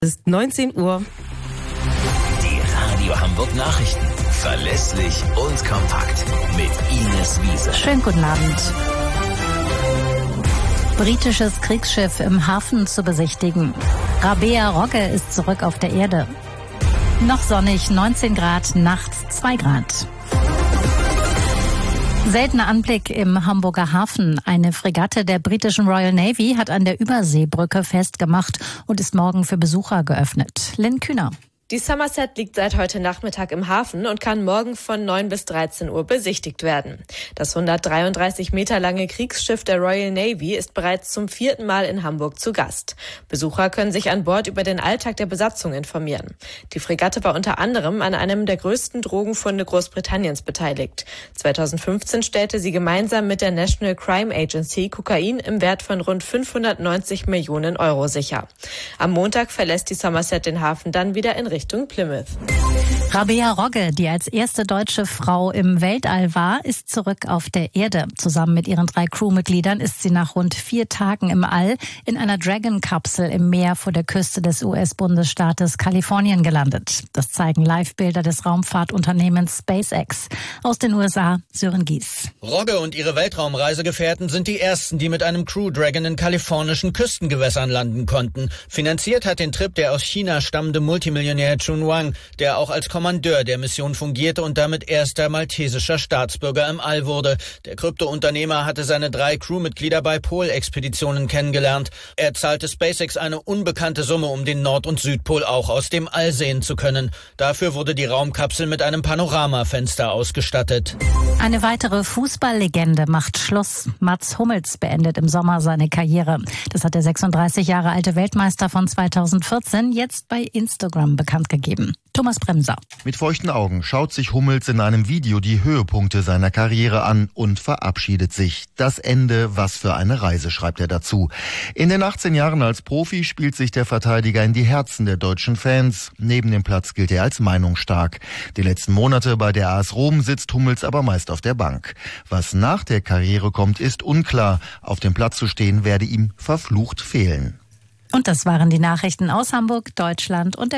Es ist 19 Uhr. Die Radio Hamburg Nachrichten. Verlässlich und kompakt. Mit Ines Wiese. Schönen guten Abend. Britisches Kriegsschiff im Hafen zu besichtigen. Rabea Rogge ist zurück auf der Erde. Noch sonnig, 19 Grad, nachts 2 Grad. Seltener Anblick im Hamburger Hafen. Eine Fregatte der britischen Royal Navy hat an der Überseebrücke festgemacht und ist morgen für Besucher geöffnet. Lynn Kühner. Die Somerset liegt seit heute Nachmittag im Hafen und kann morgen von 9 bis 13 Uhr besichtigt werden. Das 133 Meter lange Kriegsschiff der Royal Navy ist bereits zum 4. Mal in Hamburg zu Gast. Besucher können sich an Bord über den Alltag der Besatzung informieren. Die Fregatte war unter anderem an einem der größten Drogenfunde Großbritanniens beteiligt. 2015 stellte sie gemeinsam mit der National Crime Agency Kokain im Wert von rund 590 Millionen Euro sicher. Am Montag verlässt die Somerset den Hafen dann wieder in Richtung Plymouth. Rabea Rogge, die als erste deutsche Frau im Weltall war, ist zurück auf der Erde. Zusammen mit ihren 3 Crewmitgliedern ist sie nach rund 4 Tagen im All in einer Dragon-Kapsel im Meer vor der Küste des US-Bundesstaates Kalifornien gelandet. Das zeigen Live-Bilder des Raumfahrtunternehmens SpaceX. Aus den USA, Sören Gies. Rogge und ihre Weltraumreisegefährten sind die ersten, die mit einem Crew Dragon in kalifornischen Küstengewässern landen konnten. Finanziert hat den Trip der aus China stammende Multimillionär Chun Wang, der auch als Kommandeur der Mission fungierte und damit erster maltesischer Staatsbürger im All wurde. Der Kryptounternehmer hatte seine 3 Crewmitglieder bei Polexpeditionen kennengelernt. Er zahlte SpaceX eine unbekannte Summe, um den Nord- und Südpol auch aus dem All sehen zu können. Dafür wurde die Raumkapsel mit einem Panoramafenster ausgestattet. Eine weitere Fußballlegende macht Schluss. Mats Hummels beendet im Sommer seine Karriere. Das hat der 36 Jahre alte Weltmeister von 2014 jetzt bei Instagram bekannt gegeben. Thomas Bremser. Mit feuchten Augen schaut sich Hummels in einem Video die Höhepunkte seiner Karriere an und verabschiedet sich. Das Ende, was für eine Reise, schreibt er dazu. In den 18 Jahren als Profi spielt sich der Verteidiger in die Herzen der deutschen Fans. Neben dem Platz gilt er als meinungsstark. Die letzten Monate bei der AS Rom sitzt Hummels aber meist auf der Bank. Was nach der Karriere kommt, ist unklar. Auf dem Platz zu stehen werde ihm verflucht fehlen. Und das waren die Nachrichten aus Hamburg, Deutschland und der